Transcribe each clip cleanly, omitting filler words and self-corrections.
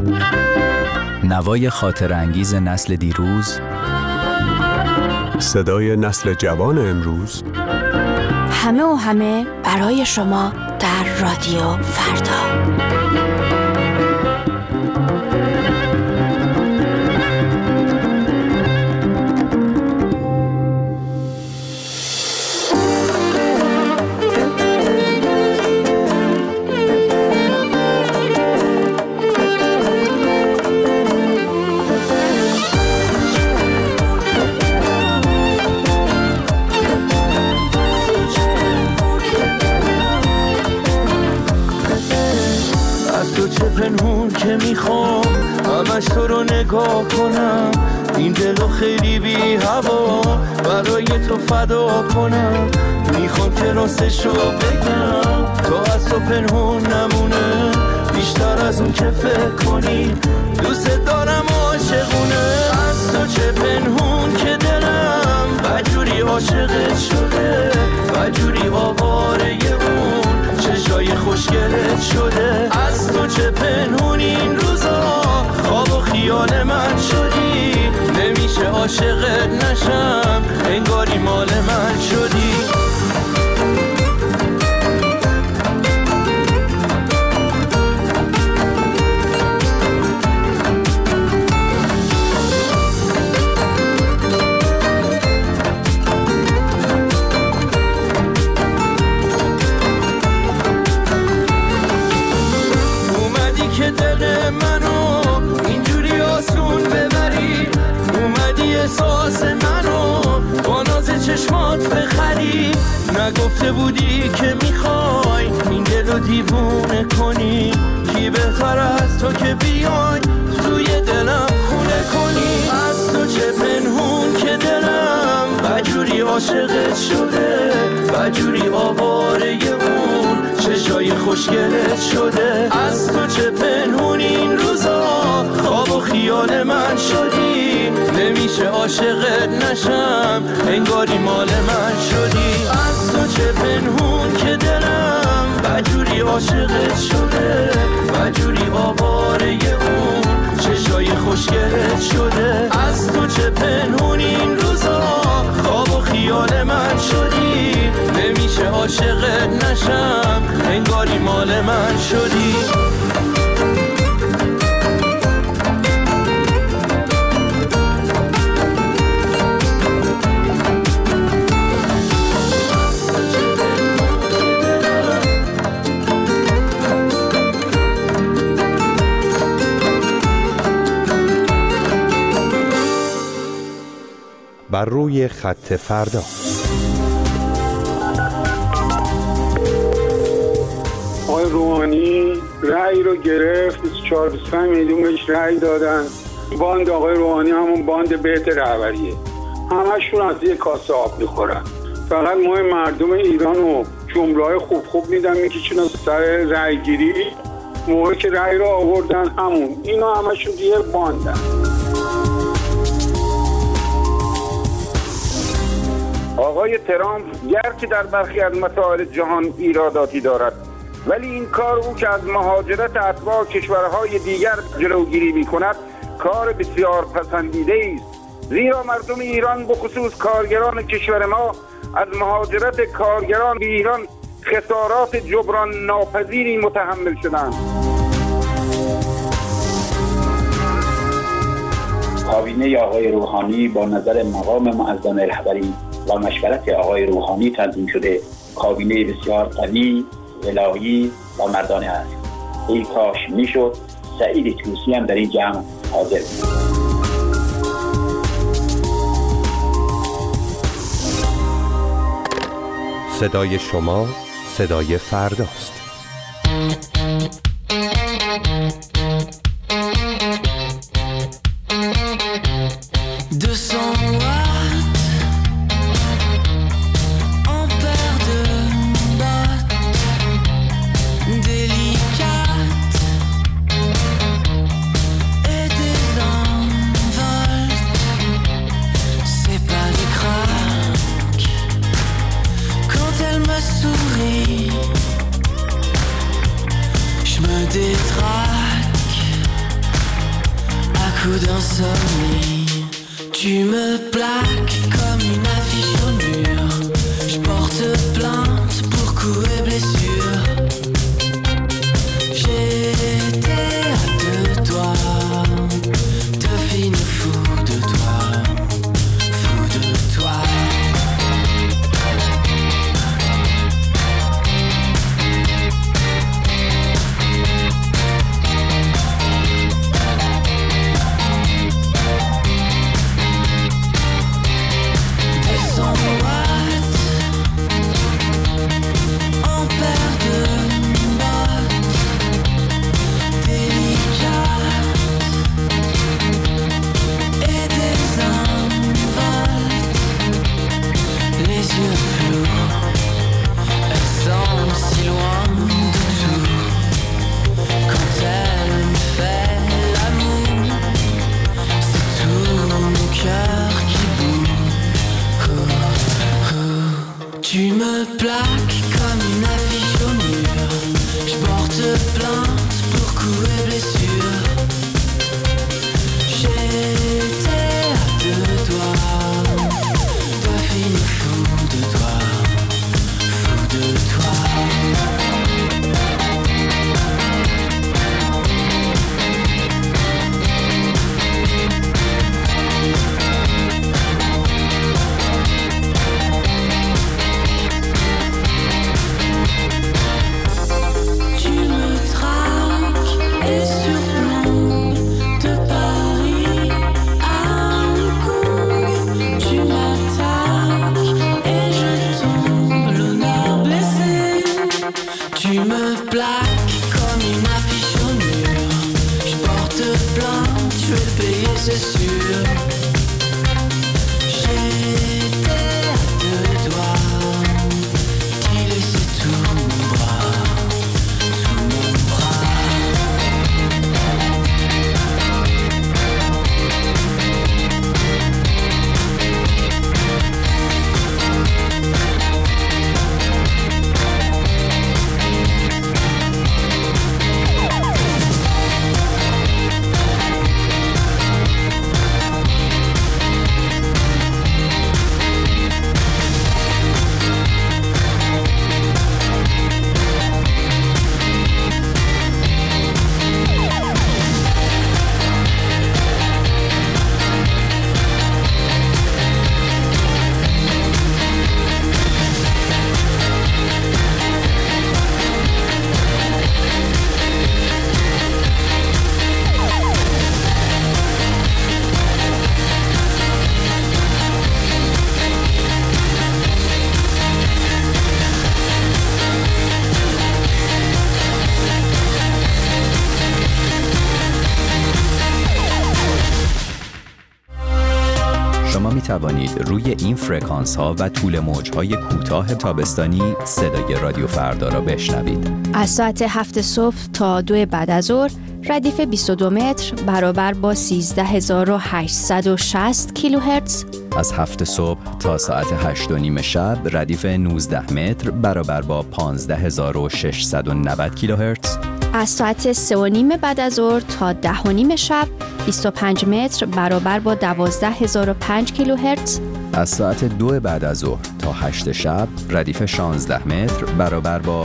نوای خاطر انگیز نسل دیروز، صدای نسل جوان امروز، همه برای شما در رادیو فردا. پنهون که میخوام همش تو رو نگاه کنم، این دلو خیلی بی هوا برای تو فدا کنم، میخوام که راستشو بگم تو از تو پنهون نمونه، بیشتر از اون که فکر کنی دوست دارم عاشقونه. از تو چه پنهون که دلم بدجوری عاشقت شده، بدجوری آواره اون چشای خوشگلت شده. از تو چه پنهون این روزا خواب و خیال من شدی، نمیشه عاشقت نشم انگاری مال من شدی. احساس منو با ناز چشمات بخری، نگفته بودی که میخوای این دلو دیوونه کنی، کی بهتر از تو که بیای توی دلم خونه کنی. از تو چه پنهون که دلم بدجوری عاشقت شده، بدجوری آواره اون چشای خوشگلت شده. از تو چه پنهون این روزا خواب و خیال من شدی، نمیشه عاشقت نشم انگاری مال من شدی. از تو چه پنهون که دلم بدجوری عاشقت شده، بدجوری آواره اون چشای خوشگلت شده. از تو چه پنهون این روزا خواب و خیال من شدی، نمیشه عاشقت نشم انگاری مال من شدی. بر روی خط فردا. آقای روحانی رأی رو گرفت، 24-25 میلیون بهش رأی دادن. باند آقای روحانی همون باند بیت رهبریه، همشون از یه کاسه آب میخورن. فقط ما مردم ایران رو جمله‌های خوب میدن میکشن از سر رأی گیری، موقعی که رأی رو آوردن همون اینا همشون دیگه باندن. آقای ترامپ گرچه در برخی از مسائل جهان ایراداتی دارد، ولی این کار او که از مهاجرت اتباع کشورهای دیگر جلوگیری می‌کند کار بسیار پسندیده است، زیرا مردم ایران به خصوص کارگران کشور ما از مهاجرت کارگران به ایران خسارات جبران ناپذیری متحمل شدند. کابینه آقای روحانی با نظر مقام معظم رهبری و مشورت آقای روحانی تنظیم شده کابینه بسیار قوی، ولایی و مردانه است. ای کاش میشد سعید طوسی هم در این جمع حاضر بود. صدای شما صدای فرداست. coup d'insomnie. Tu me plaques comme une affiche au mur. Je porte plainte pour coups et blessures. J'étais à deux doigts de finir fou de toi, fou de toi. Tu me plaques comme une affiche au mur. Je porte plainte pour coups et blessures. J'étais à deux doigts de finir fou de toi, fou de toi. C'est sûr, j'étais à deux doigts d'y laisser tout mon bras, tout mon bras. شما می توانید روی این فرکانس ها و طول موج های کوتاه تابستانی صدای رادیو فردا را بشنوید. از ساعت 7 صبح تا 2 بعد از ظهر ردیف 22 متر برابر با 13860 کیلوهرتز. از 7 صبح تا ساعت 8:30 شب ردیف 19 متر برابر با 15690 کیلوهرتز. از ساعت 3:30 بعد از ظهر تا 10:30 شب 25 متر برابر با 12005 کیلوهرتز. از ساعت 2 بعد از ظهر تا 8 شب ردیف 16 متر برابر با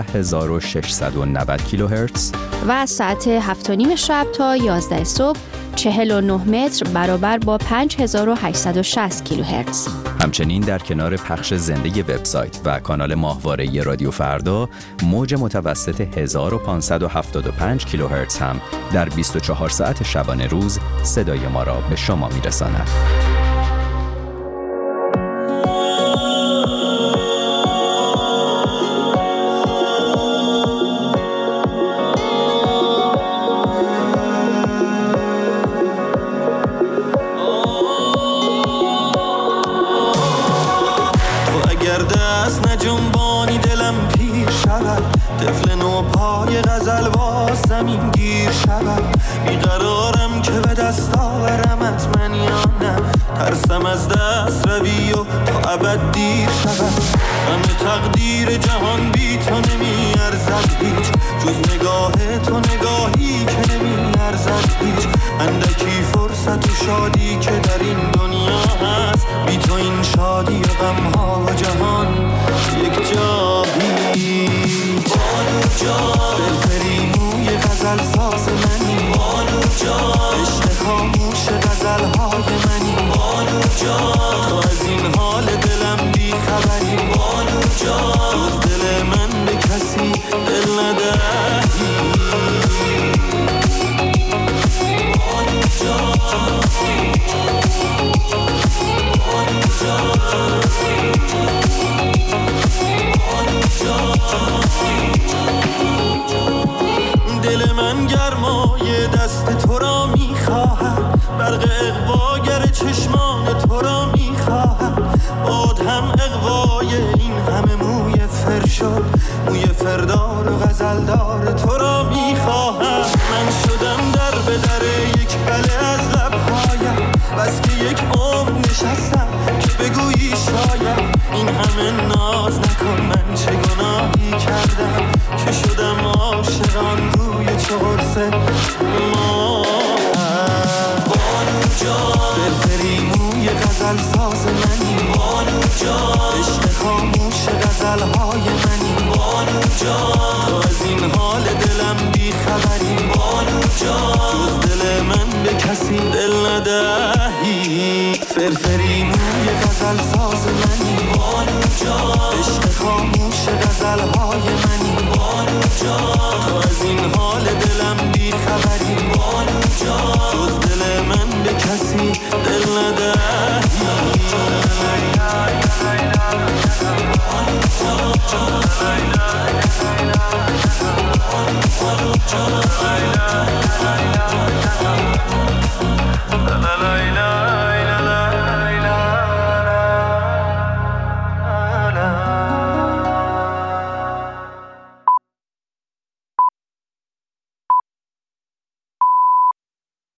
17690 کیلوهرتز. و از ساعت 7:30 شب تا 11 صبح 49 متر برابر با 5860 کیلوهرتز. همچنین در کنار پخش زنده وبسایت و کانال ماهواره رادیو فردا، موج متوسط 1575 کیلوهرتز هم در 24 ساعت شبانه روز صدای ما را به شما میرساند. طفل نو پای غزل با زمین گیر شود، بیقرارم که به دست آورمت من یا نه، ترسم از دست روی و تا ابد دیر شود. همه تقدیر جهان بی تو نمی ارزد هیچ، جز نگاه تو نگاهی که نمی ارزد هیچ. اندکی وسط و شادی که در این دنیا هست، بی تو این شادی و غمها و جهان یک جایی. بانو جان فرفری موی غزل ساز منی، بانو جان عشق خاموش غزلهای منی، بانو جان تو از این حال دلم بی خبری، بانو جان جز دل من به کسی دل ندهی. بانو جان بانو جان بانو جان، دل من گرمای دست تو را میخواهد، برق اغواگر چشمان تو را میخواهد، باد هم اغوای این همه موی فرشاد، موی فردار و غزلدار تو را میخواهد. من شدم در به در یک بله از لبهایم، بس که یک عمر نشستم که بگویی شاید این همه ناز نکن، من چه گناهی کردم که شدم عاشقان روی چه قرص ما. بانو جان فرفری موی غزل ساز منی، بانو جان عشق خاموش غزلهای منی، بانو جان تو از این حال دلم بی خبری، بانو جان جز دل من به کسی دل ندهی. فرفری موی غزل ساز منی، بانو جان عشق خاموش غزلهای منی، بانو جان تو از این حال دلم بی خبری، بانو جان جز دل من به کسی دل ندهی. بانو جان